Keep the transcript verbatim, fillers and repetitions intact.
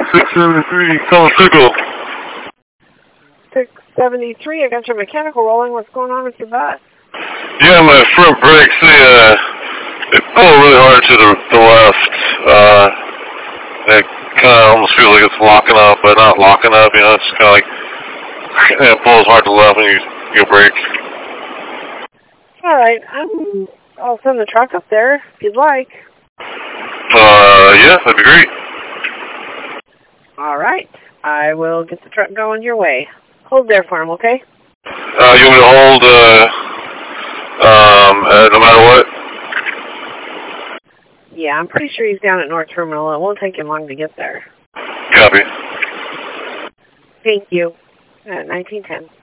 six seventy-three, call signal. six seventy-three, I got your mechanical rolling. What's going on with your bus? Yeah, my front brakes, they, uh, they pull really hard to the, the left. Uh, it kind of almost feels like it's locking up, but not locking up, you know, it's kind of like, it pulls hard to the left when you, you brake. All right, I'm, I'll send the truck up there if you'd like. Uh, yeah, that'd be great. All right, I will get the truck going your way. Hold there for him, okay? Uh, you want me to hold, uh, um, uh, no matter what? Yeah, I'm pretty sure he's down at North Terminal. It won't take him long to get there. Copy. Thank you. At nineteen ten.